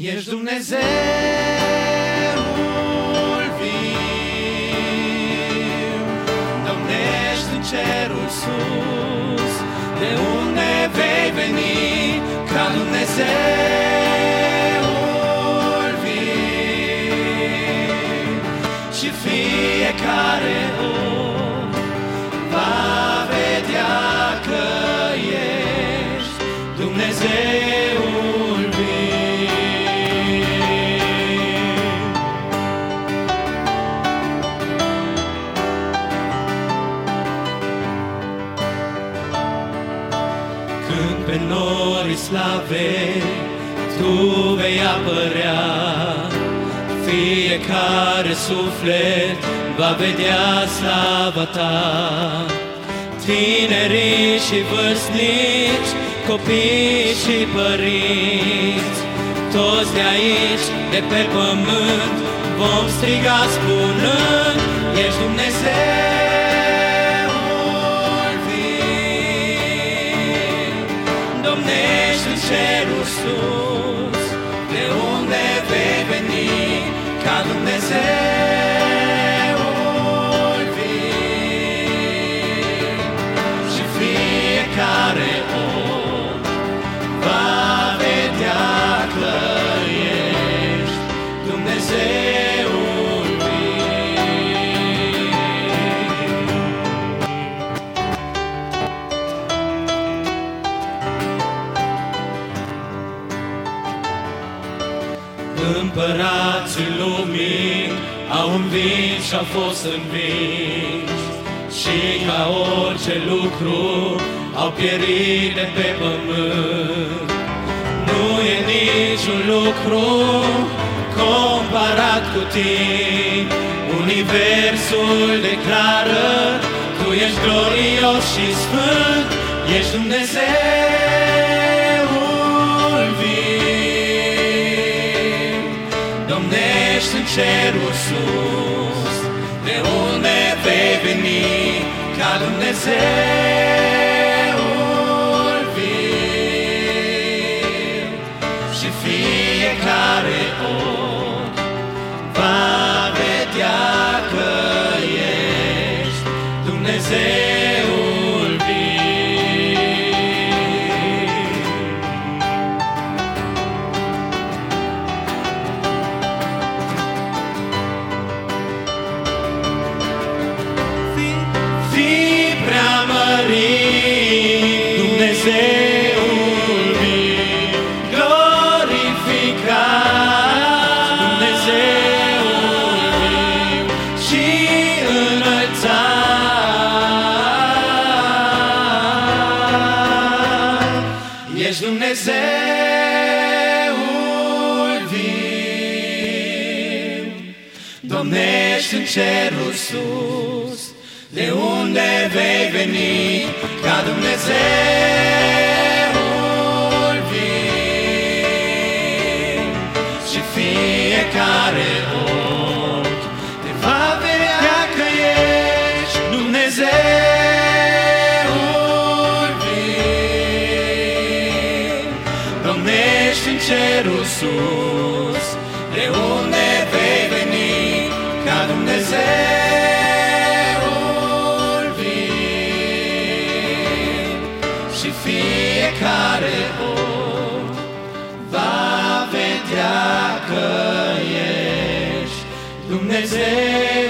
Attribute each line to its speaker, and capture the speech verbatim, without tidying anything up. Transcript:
Speaker 1: Ești Dumnezeul viu, domnești în cerul sus, de unde vei veni ca Dumnezeul viu. Și fiecare om va vedea că ești Dumnezeul viu. Când pe norii slavei Tu vei apărea, fiecare suflet va vedea slava Ta. Tinerii și vârstnici, copii și părinți, toți de aici, de pe pământ, vom striga spunând: Ești Dumnezeul viu, domnești în cerul sus, de unde vei veni ca Dumnezeul viu. Și fiecare om va vedea că ești Dumnezeul viu. Împărații lumii au învins și au fost învinși, și ca orice lucru au pierit de pe pământ. Nu e niciun lucru comparat cu Tine. Universul declară: Tu ești glorios și sfânt, ești Dumnezeul viu, domnești în cerul sus, de unde vei veni ca Dumnezeul viu. Și fiecare om va vedea că ești Dumnezeul viu. Fii preamărit, Dumnezeul viu, glorificat, Dumnezeul viu, și înălțat. Ești Dumnezeul viu, domnești în cerul sus, de unde vei veni ca Dumnezeul viu. Și fiecare ochi te va vedea că ești Dumnezeul viu, domnești în cerul sus, de unde vei veni ca Dumnezeul viu. Și fiecare om va vedea că ești Dumnezeu.